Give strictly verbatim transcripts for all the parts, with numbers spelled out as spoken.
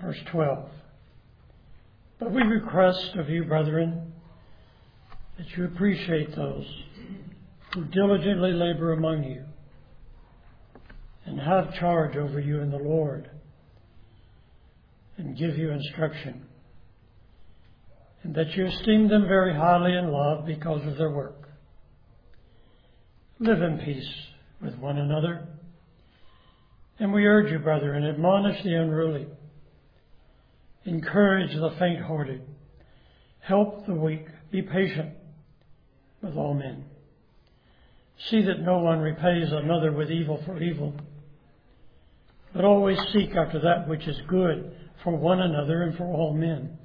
Verse twelve. But we request of you, brethren, that you appreciate those who diligently labor among you and have charge over you in the Lord and give you instruction, and that you esteem them very highly in love because of their work. Live in peace with one another. And we urge you, brethren, admonish the unruly, encourage the faint-hearted, help the weak, be patient with all men. See that no one repays another with evil for evil, but always seek after that which is good for one another and for all men.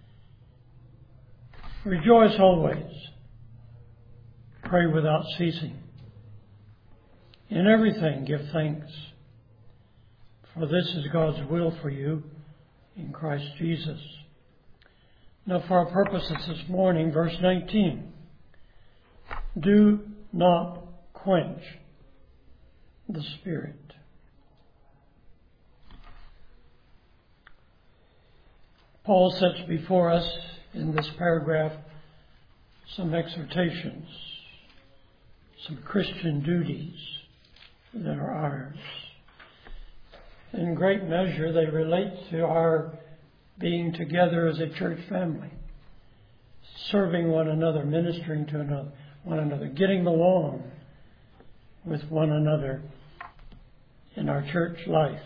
Rejoice always. Pray without ceasing. In everything give thanks, for this is God's will for you in Christ Jesus. Now for our purposes this morning, verse nineteen. Do not quench the Spirit. Paul sets before us in this paragraph some exhortations, some Christian duties that are ours. In great measure, they relate to our being together as a church family, serving one another, ministering to another, one another, getting along with one another in our church life.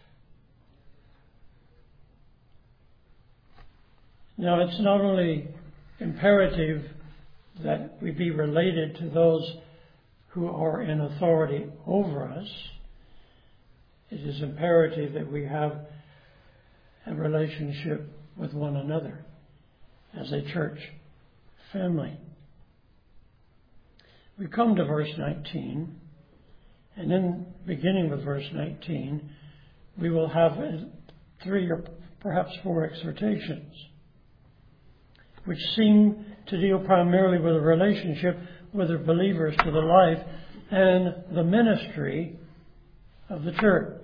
Now, it's not only imperative that we be related to those who are in authority over us. It is imperative that we have a relationship with one another as a church family. We come to verse nineteen, and in beginning with verse nineteen, we will have three or perhaps four exhortations, which seem to deal primarily with a relationship with the believers to the life and the ministry of the church.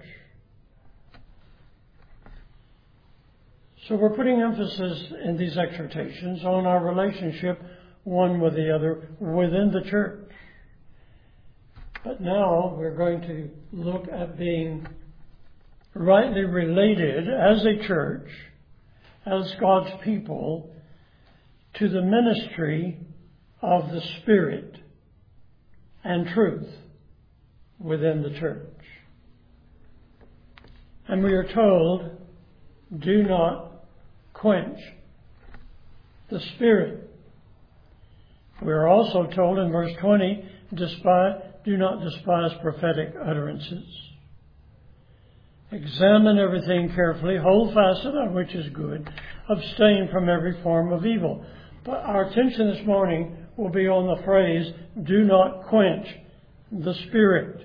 So we're putting emphasis in these exhortations on our relationship one with the other within the church. But now we're going to look at being rightly related as a church, as God's people, to the ministry of the Spirit and truth within the church. And we are told, do not quench the Spirit. We are also told in verse twenty, despise, do not despise prophetic utterances. Examine everything carefully, hold fast to that which is good, abstain from every form of evil. But our attention this morning will be on the phrase, do not quench the Spirit.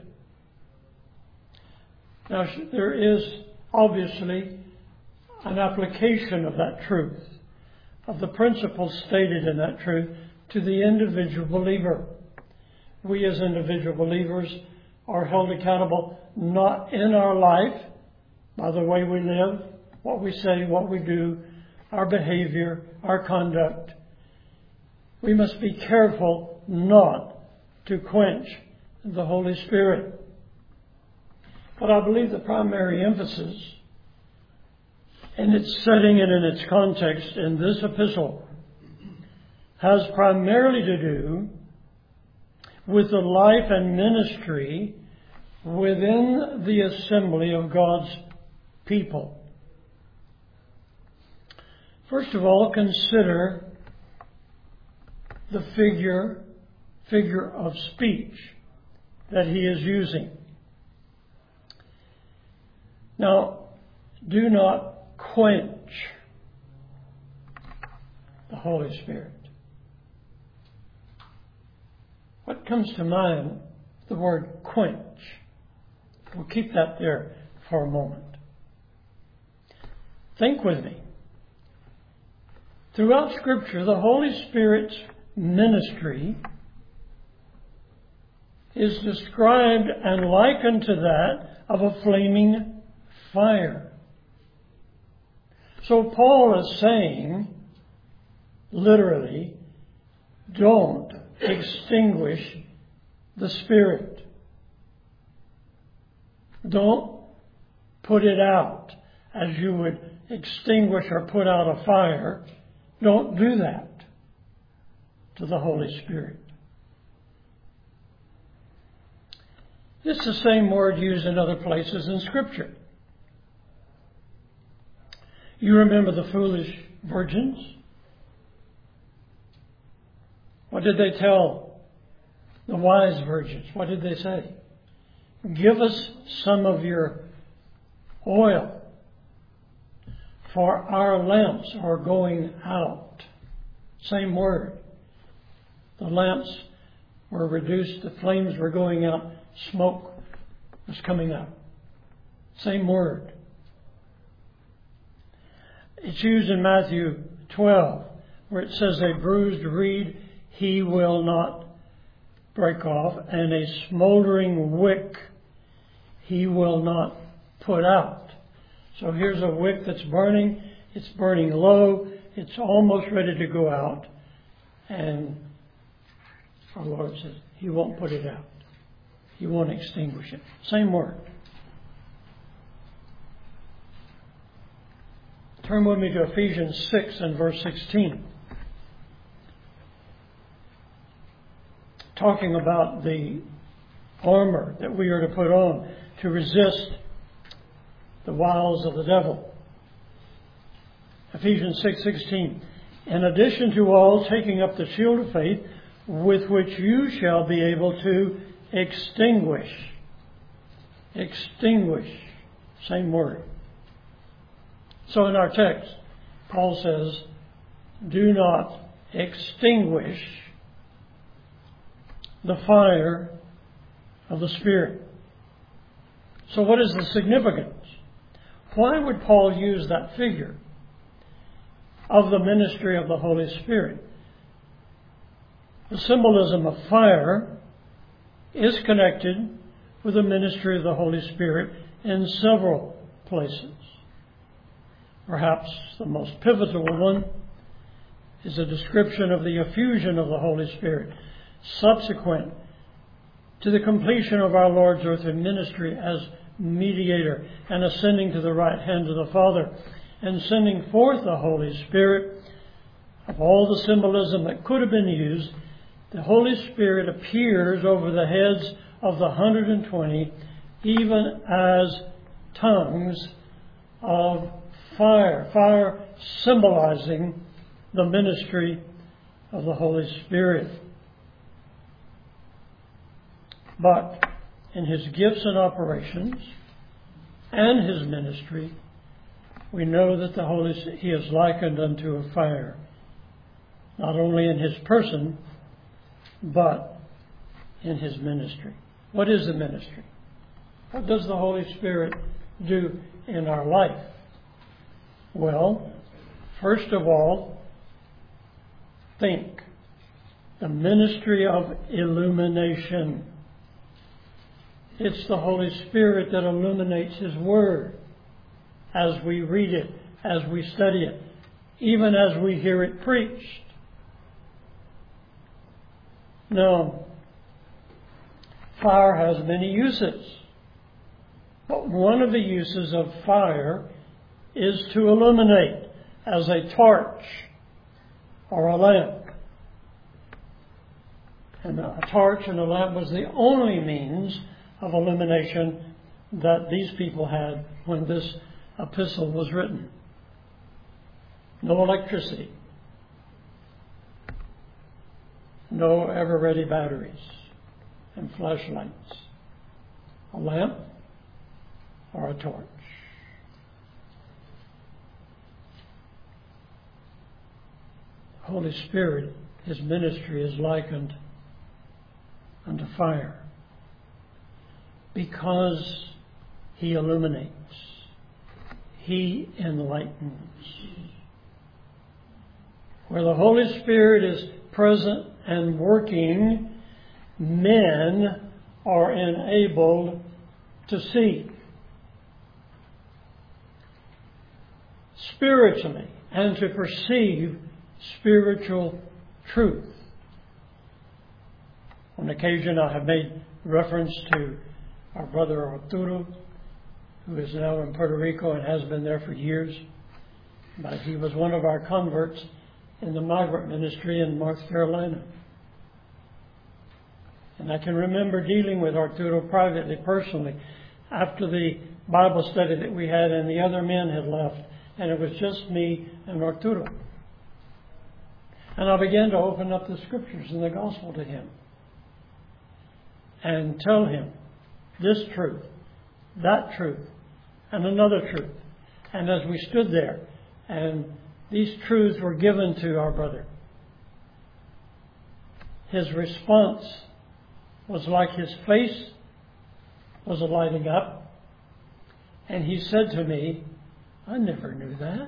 Now, there is obviously an application of that truth, of the principles stated in that truth, to the individual believer. We as individual believers are held accountable not in our life by the way we live, what we say, what we do, our behavior, our conduct. We must be careful not to quench the Holy Spirit. But I believe the primary emphasis in its setting and in its context in this epistle has primarily to do with the life and ministry within the assembly of God's people. First of all, consider the figure, figure of speech that he is using. Now, do not quench the Holy Spirit. What comes to mind? The word quench. We'll keep that there for a moment. Think with me. Throughout Scripture, the Holy Spirit's ministry is described and likened to that of a flaming fire. So Paul is saying, literally, don't extinguish the Spirit. Don't put it out as you would extinguish or put out a fire. Don't do that to the Holy Spirit. It's the same word used in other places in Scripture. You remember the foolish virgins? What did they tell the wise virgins? What did they say? Give us some of your oil, for our lamps are going out. Same word. The lamps were reduced, the flames were going out, smoke was coming out. Same word. It's used in Matthew twelve, where it says, a bruised reed he will not break off, and a smoldering wick he will not put out. So here's a wick that's burning. It's burning low. It's almost ready to go out. And our Lord says He won't put it out. He won't extinguish it. Same word. Turn with me to Ephesians six and verse sixteen. Talking about the armor that we are to put on to resist the wiles of the devil. Ephesians six sixteen. In addition to all, taking up the shield of faith, with which you shall be able to extinguish. Extinguish. Same word. So in our text, Paul says, do not extinguish the fire of the Spirit. So what is the significance? Why would Paul use that figure of the ministry of the Holy Spirit? The symbolism of fire is connected with the ministry of the Holy Spirit in several places. Perhaps the most pivotal one is a description of the effusion of the Holy Spirit subsequent to the completion of our Lord's earthly ministry as mediator and ascending to the right hand of the Father and sending forth the Holy Spirit. Of all the symbolism that could have been used, the Holy Spirit appears over the heads of the one hundred twenty even as tongues of fire. Fire symbolizing the ministry of the Holy Spirit. But in His gifts and operations and His ministry, we know that the Holy He is likened unto a fire, not only in His person, but in His ministry. What is the ministry? What does the Holy Spirit do in our life? Well, first of all, think. The ministry of illumination. It's the Holy Spirit that illuminates His Word as we read it, as we study it, even as we hear it preached. Now, fire has many uses, but one of the uses of fire is to illuminate as a torch or a lamp. And a torch and a lamp was the only means of illumination that these people had when this epistle was written. No electricity. No ever-ready batteries and flashlights. A lamp or a torch. The Holy Spirit, His ministry is likened unto fire because He illuminates. He enlightens. Where the Holy Spirit is present and working, men are enabled to see. spiritually and to perceive spiritual truth. On occasion I have made reference to our brother Arturo, who is now in Puerto Rico and has been there for years. But he was one of our converts in the migrant ministry in North Carolina. And I can remember dealing with Arturo privately, personally, after the Bible study that we had and the other men had left. And it was just me and Arturo. And I began to open up the Scriptures and the Gospel to him and tell him this truth, that truth, and another truth. And as we stood there, and these truths were given to our brother, his response was like his face was lighting up. And he said to me, I never knew that.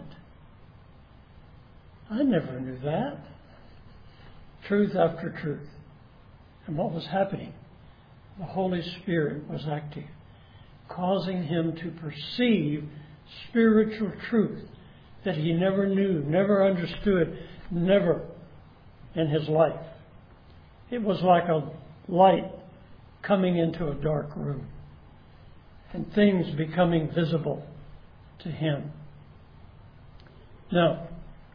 I never knew that. Truth after truth. And what was happening? The Holy Spirit was active, causing him to perceive spiritual truth that he never knew, never understood, never in his life. It was like a light coming into a dark room and things becoming visible to him. Now,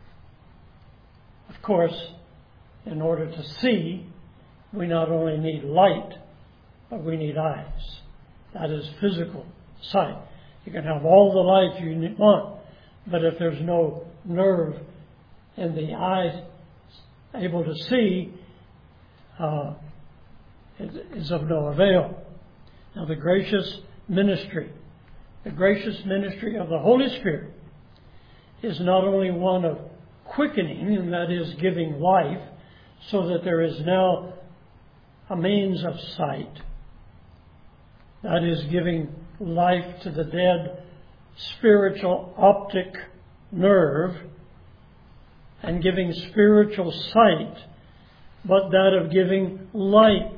of course, in order to see, we not only need light, but we need eyes. That is physical sight. You can have all the light you want, but if there's no nerve in the eye able to see, uh, it is of no avail. Now, the gracious ministry, the gracious ministry of the Holy Spirit is not only one of quickening, and that is giving life, so that there is now a means of sight. That is giving life to the dead spiritual optic nerve and giving spiritual sight, but that of giving light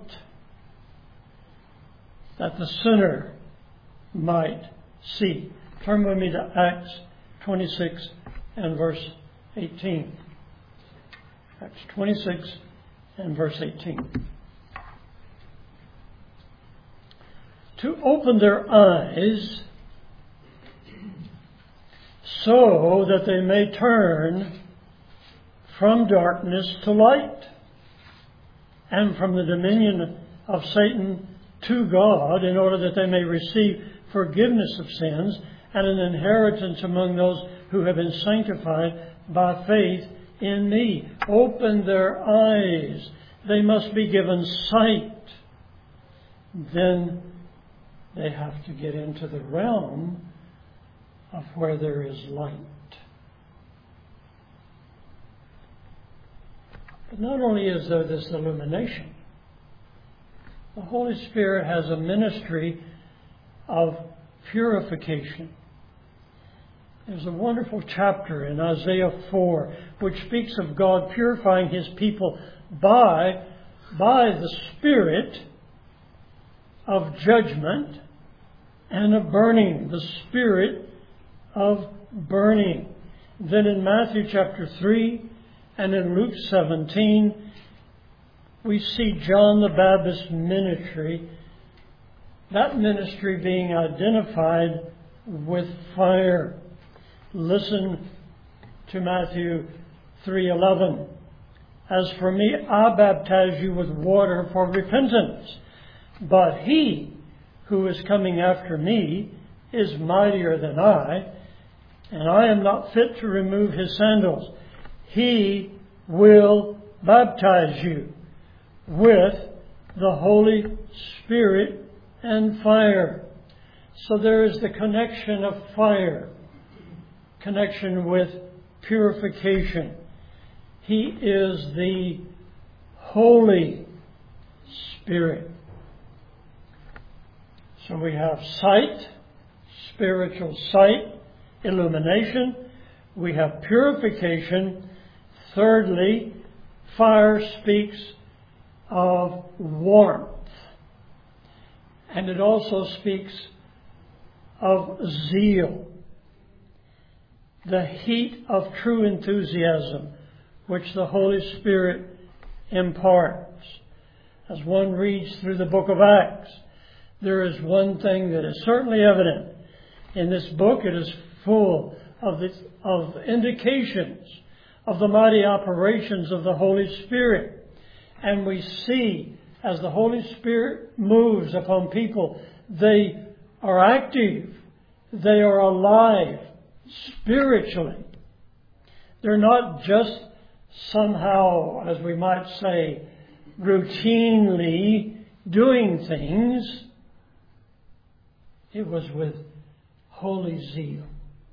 that the sinner might see. Turn with me to Acts twenty-six and verse eighteen. Acts twenty-six and verse eighteen. To open their eyes so that they may turn from darkness to light and from the dominion of Satan to God, in order that they may receive forgiveness of sins and an inheritance among those who have been sanctified by faith in me. Open their eyes. They must be given sight. Then they have to get into the realm of where there is light. But not only is there this illumination, the Holy Spirit has a ministry of purification. There's a wonderful chapter in Isaiah four which speaks of God purifying His people by, by the Spirit of judgment and of burning, the Spirit of burning. Then in Matthew chapter three and in Luke seventeen, we see John the Baptist's ministry, that ministry being identified with fire. Listen to Matthew three eleven. As for me, I baptize you with water for repentance, but he who is coming after me is mightier than I, and I am not fit to remove his sandals. He will baptize you with the Holy Spirit and fire. So there is the connection of fire, connection with purification. He is the Holy Spirit. So we have sight, spiritual sight, illumination. We have purification. Thirdly, fire speaks of warmth. And it also speaks of zeal. the heat of true enthusiasm which the Holy Spirit imparts. As one reads through the book of Acts, there is one thing that is certainly evident. In this book, it is full of, the, of indications of the mighty operations of the Holy Spirit. And we see, as the Holy Spirit moves upon people, they are active. They are alive spiritually. They're not just somehow, as we might say, routinely doing things. It was with holy zeal,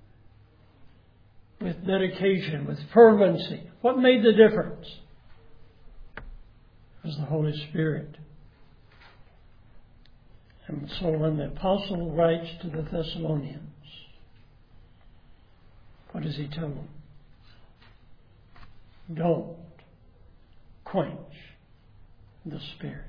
with dedication, with fervency. What made the difference? It was the Holy Spirit. And so when the apostle writes to the Thessalonians, what does he tell them? Don't quench the Spirit.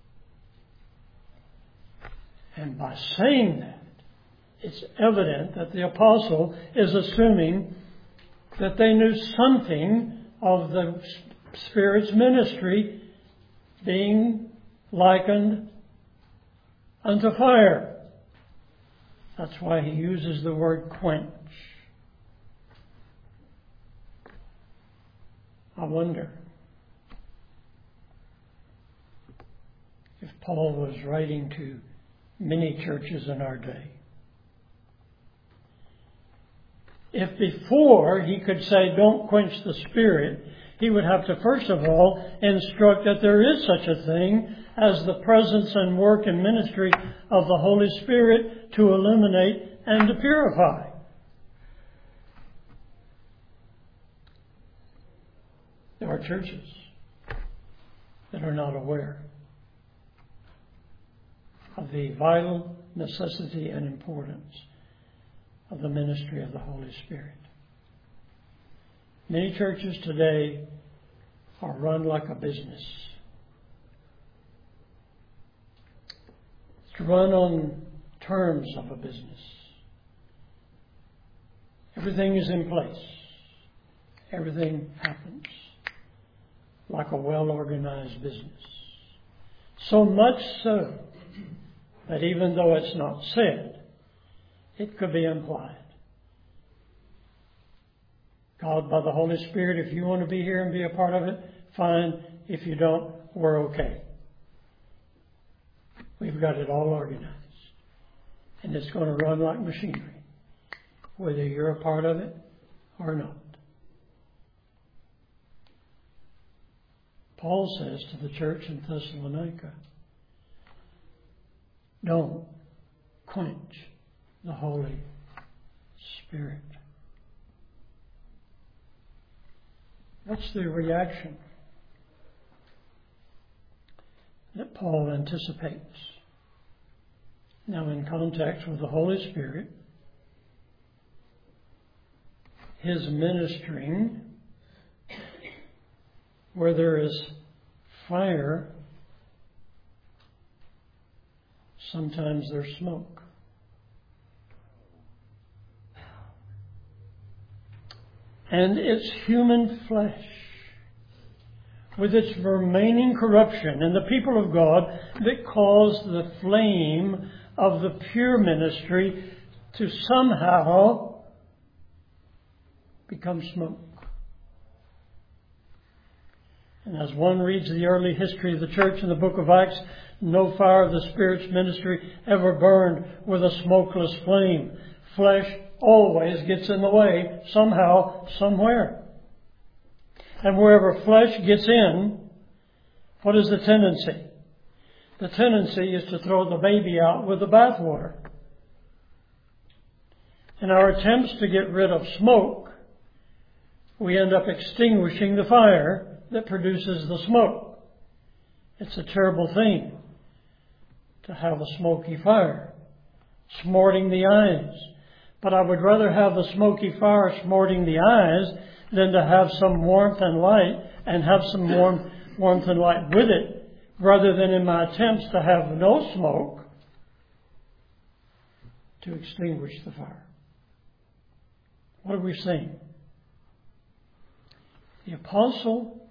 And by saying that, it's evident that the apostle is assuming that they knew something of the Spirit's ministry being likened unto fire. That's why he uses the word quench. I wonder if Paul was writing to many churches in our day, if before he could say, don't quench the Spirit, he would have to first of all instruct that there is such a thing as the presence and work and ministry of the Holy Spirit to illuminate and to purify. There are churches that are not aware of the vital necessity and importance of the ministry of the Holy Spirit. Many churches today are run like a business. It's run on terms of a business. Everything is in place. Everything happens like a well-organized business. So much so that even though it's not said, it could be implied. God, by the Holy Spirit, if you want to be here and be a part of it, fine. If you don't, we're okay. We've got it all organized. And it's going to run like machinery, whether you're a part of it or not. Paul says to the church in Thessalonica, don't quench the Holy Spirit. What's the reaction that Paul anticipates? Now, in context with the Holy Spirit, his ministering, where there is fire, sometimes there's smoke. And it's human flesh, with its remaining corruption, and the people of God that cause the flame of the pure ministry to somehow become smoke. And as one reads the early history of the church in the book of Acts, no fire of the Spirit's ministry ever burned with a smokeless flame. Flesh always gets in the way somehow, somewhere. And wherever flesh gets in, what is the tendency? The tendency is to throw the baby out with the bathwater. In our attempts to get rid of smoke, we end up extinguishing the fire that produces the smoke. It's a terrible thing to have a smoky fire, smarting the eyes. But I would rather have the smoky fire smarting the eyes than to have some warmth and light and have some warmth, warmth and light with it, rather than in my attempts to have no smoke to extinguish the fire. What are we saying? The apostle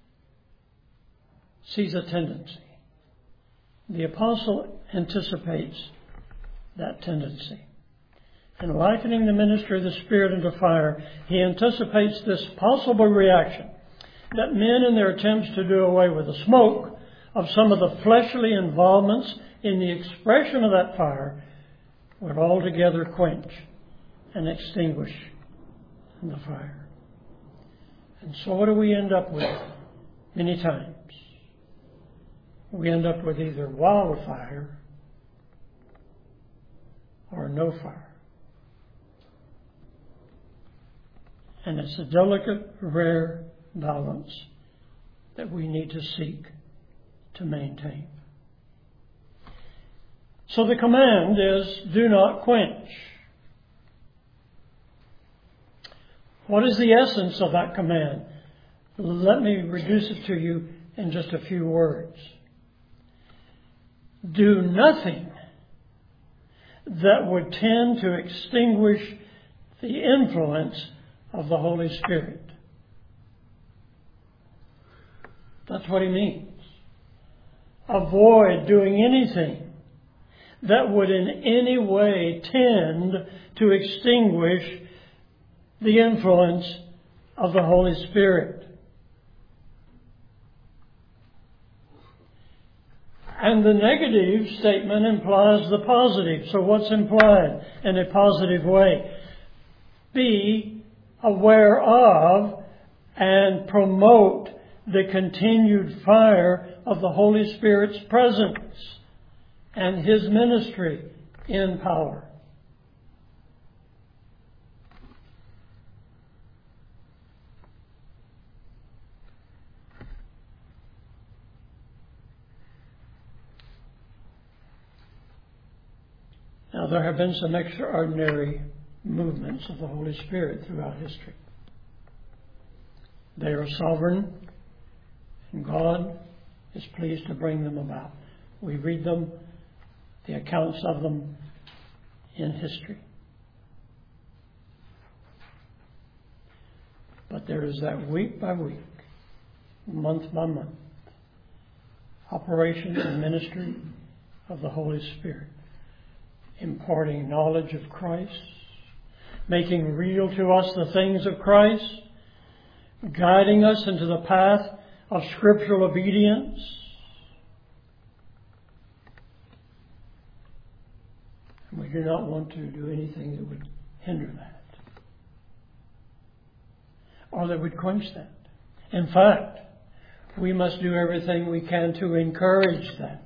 sees a tendency. The apostle anticipates that tendency. In likening the ministry of the Spirit unto fire, he anticipates this possible reaction that men, in their attempts to do away with the smoke of some of the fleshly involvements in the expression of that fire, would altogether quench and extinguish the fire. And so what do we end up with many times? We end up with either wildfire or no fire. And it's a delicate, rare balance that we need to seek to maintain. So the command is, do not quench. What is the essence of that command? Let me reduce it to you in just a few words. Do nothing that would tend to extinguish the influence of the Holy Spirit. That's what he means. Avoid doing anything that would in any way tend to extinguish the influence of the Holy Spirit. And the negative statement implies the positive. So what's implied in a positive way? Be aware of and promote the continued fire of the Holy Spirit's presence and His ministry in power. Now, there have been some extraordinary movements of the Holy Spirit throughout history. They are sovereign, and God is pleased to bring them about. We read them, the accounts of them in history. But there is that week by week, month by month, operation and ministry of the Holy Spirit, imparting knowledge of Christ, making real to us the things of Christ, guiding us into the path of scriptural obedience. And we do not want to do anything that would hinder that, or that would quench that. In fact, we must do everything we can to encourage that.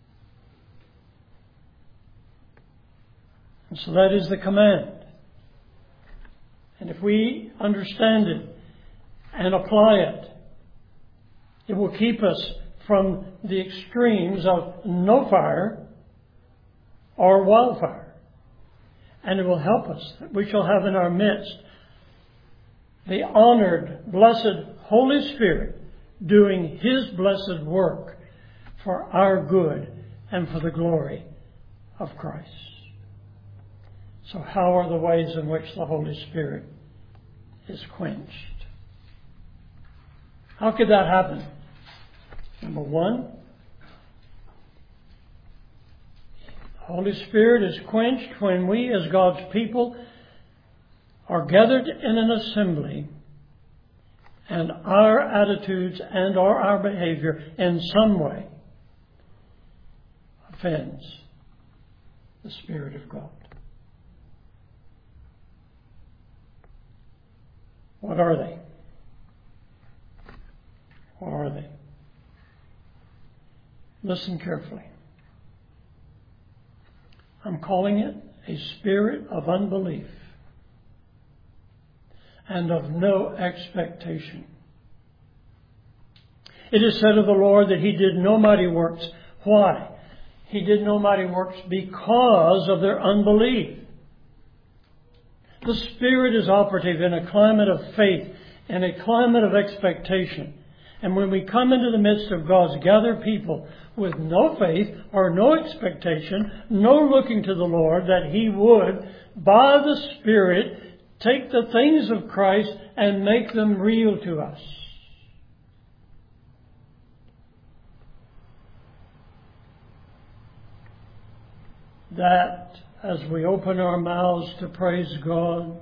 And so that is the command. And if we understand it and apply it, it will keep us from the extremes of no fire or wildfire. And it will help us that we shall have in our midst the honored, blessed Holy Spirit doing His blessed work for our good and for the glory of Christ. So how are the ways in which the Holy Spirit is quenched? How could that happen? Number one, the Holy Spirit is quenched when we as God's people are gathered in an assembly and our attitudes and or our behavior in some way offends the Spirit of God. What are they? What are they? Listen carefully. I'm calling it a spirit of unbelief and of no expectation. It is said of the Lord that He did no mighty works. Why? He did no mighty works because of their unbelief. The Spirit is operative in a climate of faith and a climate of expectation. And when we come into the midst of God's gathered people with no faith or no expectation, no looking to the Lord that He would, by the Spirit, take the things of Christ and make them real to us. That as we open our mouths to praise God,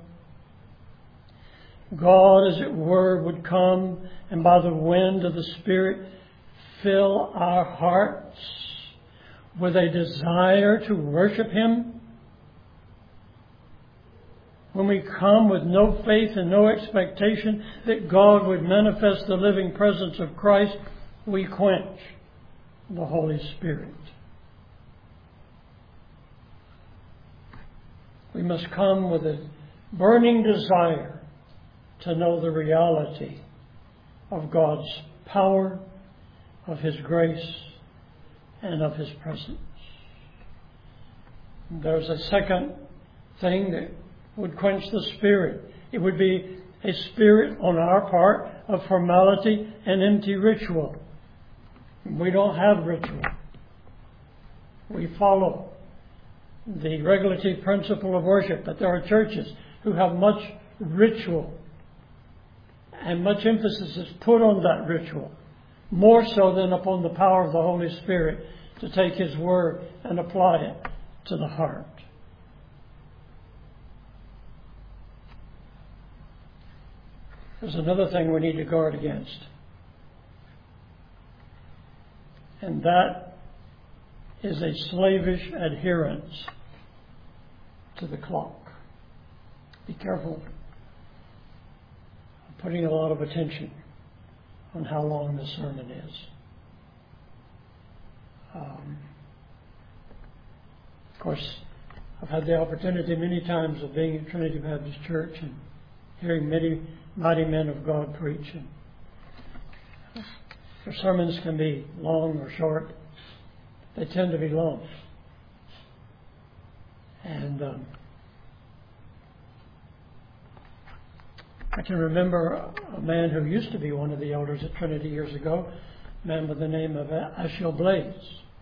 God, as it were, would come and by the wind of the Spirit fill our hearts with a desire to worship Him. When we come with no faith and no expectation that God would manifest the living presence of Christ, we quench the Holy Spirit. We must come with a burning desire to know the reality of God's power, of His grace, and of His presence. There's a second thing that would quench the Spirit. It would be a spirit on our part of formality and empty ritual. We don't have ritual. We follow the regulative principle of worship, but there are churches who have much ritual, and much emphasis is put on that ritual, more so than upon the power of the Holy Spirit to take His Word and apply it to the heart. There's another thing we need to guard against, and that is a slavish adherence to the clock. Be careful of putting a lot of attention on how long the sermon is. Um, of course, I've had the opportunity many times of being at Trinity Baptist Church and hearing many mighty men of God preach. And their sermons can be long or short. They tend to be long. And um, I can remember a man who used to be one of the elders at Trinity years ago, a man by the name of Ashiel Blaze.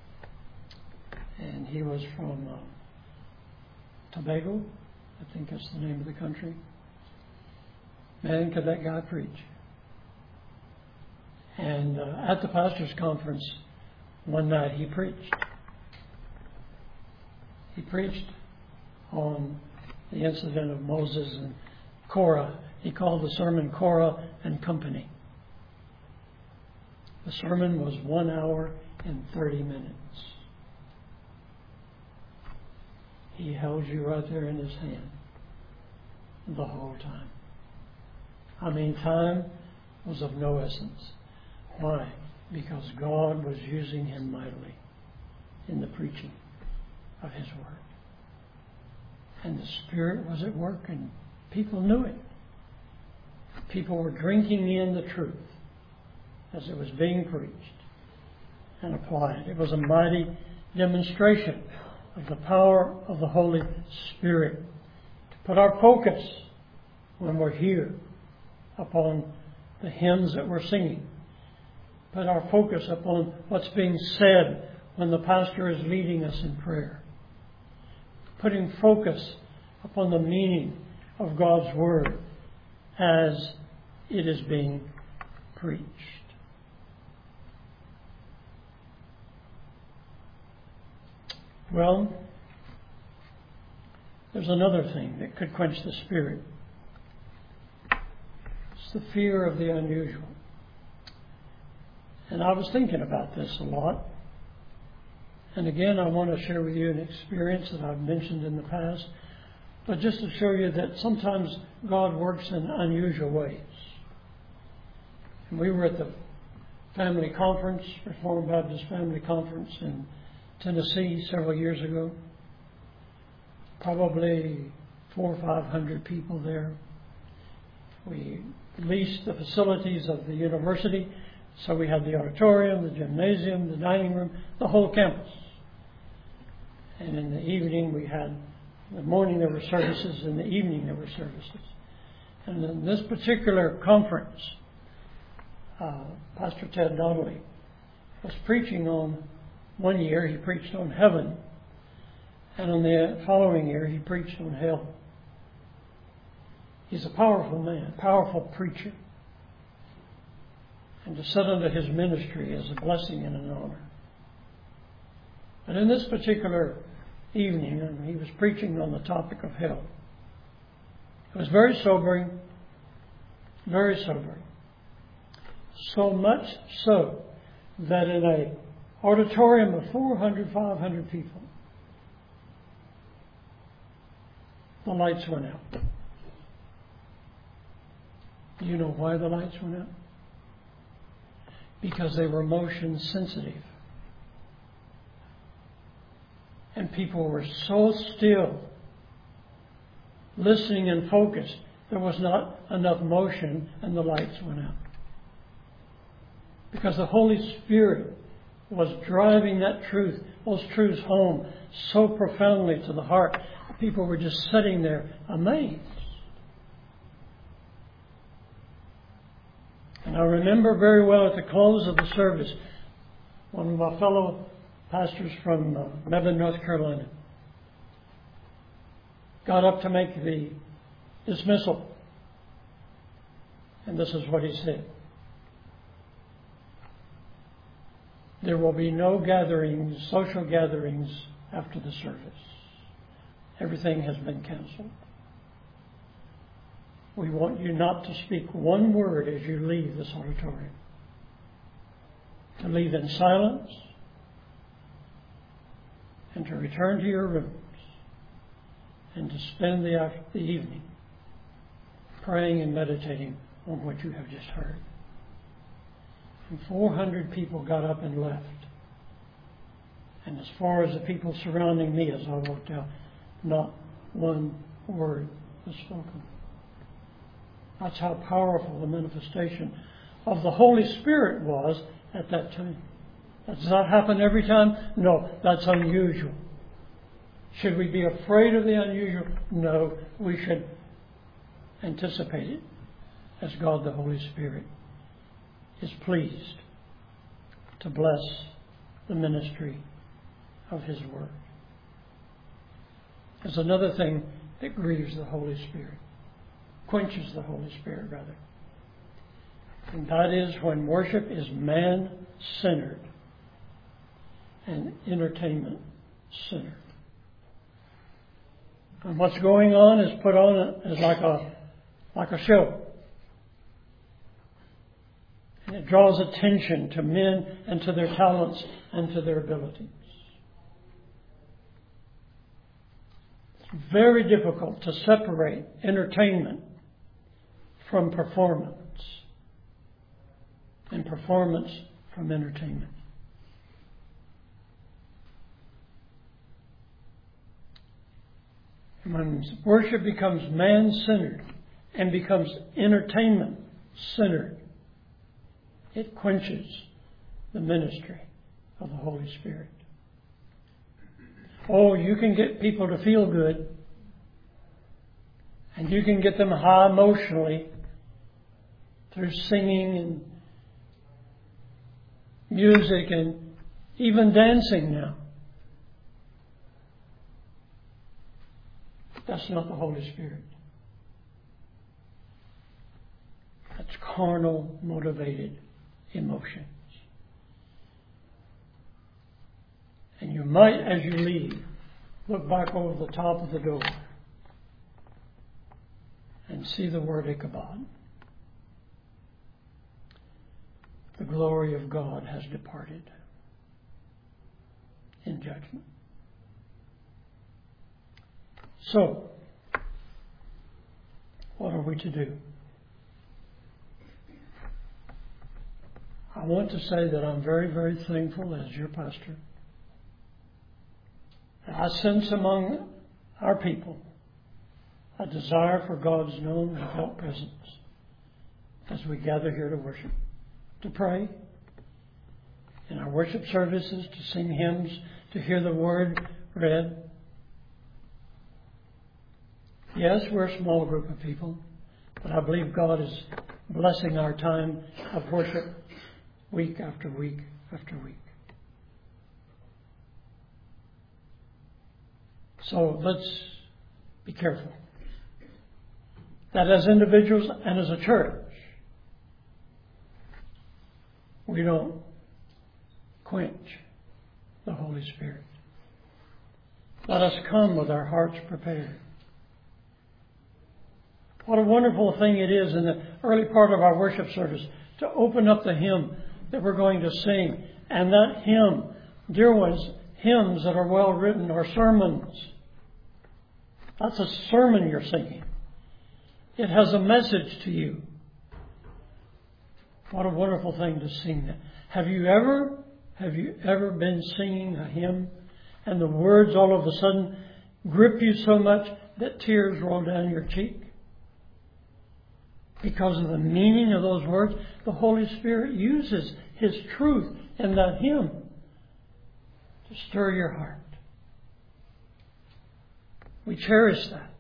And he was from uh, Tobago, I think that's the name of the country. Man, could that guy preach. And uh, at the pastor's conference, one night he preached. He preached on the incident of Moses and Korah. He called the sermon Korah and Company. The sermon was one hour and thirty minutes. He held you right there in His hand the whole time. I mean, time was of no essence. Why? Because God was using him mightily in the preaching of His Word. And the Spirit was at work, and people knew it. People were drinking in the truth as it was being preached and applied. It was a mighty demonstration of the power of the Holy Spirit to put our focus when we're here upon the hymns that we're singing. Put our focus upon what's being said when the pastor is leading us in prayer. Putting focus upon the meaning of God's Word as it is being preached. Well, there's another thing that could quench the Spirit. It's the fear of the unusual. And I was thinking about this a lot. And again, I want to share with you an experience that I've mentioned in the past, but just to show you that sometimes God works in unusual ways. And we were at the family conference, Reformed Baptist Family Conference in Tennessee several years ago. Probably four or five hundred people there. We leased the facilities of the university. So we had the auditorium, the gymnasium, the dining room, the whole campus. And in the evening we had, in the morning there were services, in the evening there were services. And in this particular conference, uh, Pastor Ted Donnelly was preaching on, one year he preached on heaven, and on the following year he preached on hell. He's a powerful man, powerful preacher. And to sit under his ministry is a blessing and an honor. But in this particular evening, and he was preaching on the topic of hell. It was very sobering, very sobering. So much so that in an auditorium of four hundred, five hundred people, the lights went out. Do you know why the lights went out? Because they were motion sensitive. And people were so still, listening and focused, there was not enough motion and the lights went out. Because the Holy Spirit was driving that truth, those truths home so profoundly to the heart. People were just sitting there amazed. And I remember very well at the close of the service, one of my fellow pastors from uh, Mebane, North Carolina, got up to make the dismissal. And this is what he said. There will be no gatherings, social gatherings after the service. Everything has been canceled. We want you not to speak one word as you leave this auditorium. To leave in silence and to return to your rooms and to spend the, after, the evening praying and meditating on what you have just heard. And four hundred people got up and left. And as far as the people surrounding me as I walked out, not one word was spoken. That's how powerful the manifestation of the Holy Spirit was at that time. That does not happen every time? No, that's unusual. Should we be afraid of the unusual? No, we should anticipate it as God the Holy Spirit is pleased to bless the ministry of His Word. There's another thing that grieves the Holy Spirit, quenches the Holy Spirit rather. And that is when worship is man-centered and entertainment-centered. And what's going on is put on as like a like a show. And it draws attention to men and to their talents and to their abilities. It's very difficult to separate entertainment from performance and performance from entertainment. When worship becomes man-centered and becomes entertainment-centered, it quenches the ministry of the Holy Spirit. Oh, you can get people to feel good, and you can get them high emotionally through singing and music and even dancing now. That's not the Holy Spirit. That's carnal, motivated emotions. And you might, as you leave, look back over the top of the door and see the word Ichabod. The glory of God has departed in judgment. So, what are we to do? I want to say that I'm very, very thankful as your pastor. I sense among our people a desire for God's known and felt presence as we gather here to worship, to pray, in our worship services, to sing hymns, to hear the word read. Yes, we're a small group of people, but I believe God is blessing our time of worship week after week after week. So let's be careful. that as individuals and as a church, we don't quench the Holy Spirit. Let us come with our hearts prepared. What a wonderful thing it is in the early part of our worship service to open up the hymn that we're going to sing. And that hymn, dear ones, hymns that are well written are sermons. That's a sermon you're singing. It has a message to you. What a wonderful thing to sing that. Have you ever, have you ever been singing a hymn and the words all of a sudden grip you so much that tears roll down your cheek? Because of the meaning of those words, the Holy Spirit uses His truth in that hymn to stir your heart. We cherish that.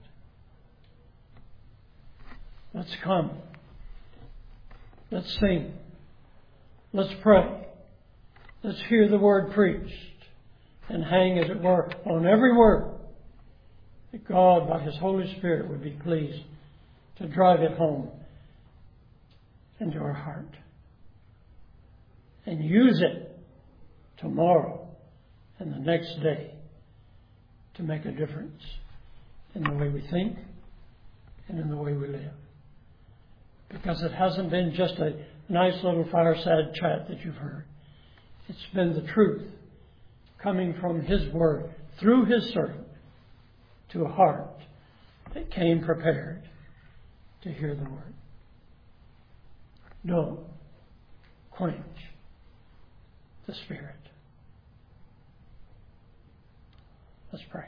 Let's come. Let's sing. Let's pray. Let's hear the Word preached and hang, as it were, on every word, that God, by His Holy Spirit, would be pleased to drive it home into our heart. And use it tomorrow and the next day to make a difference in the way we think and in the way we live. Because it hasn't been just a nice little fireside chat that you've heard. It's been the truth coming from His Word through His servant to a heart that came prepared to hear the Word. Don't quench the Spirit. Let's pray.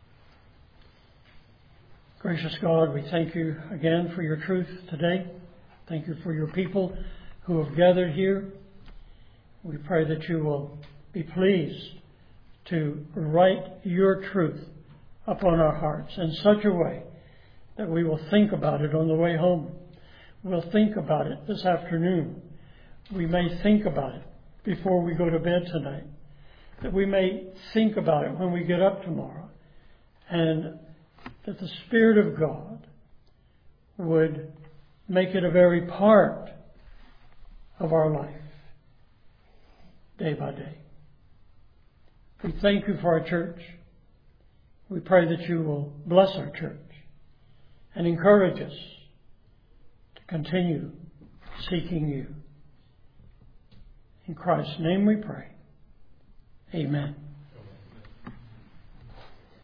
Gracious God, we thank you again for your truth today. Thank you for your people who have gathered here. We pray that you will be pleased to write your truth upon our hearts in such a way that we will think about it on the way home. We'll think about it this afternoon. We may think about it before we go to bed tonight. That we may think about it when we get up tomorrow. And that the Spirit of God would make it a very part of our life, day by day. We thank you for our church. We pray that you will bless our church and encourage us to continue seeking you. In Christ's name we pray. Amen.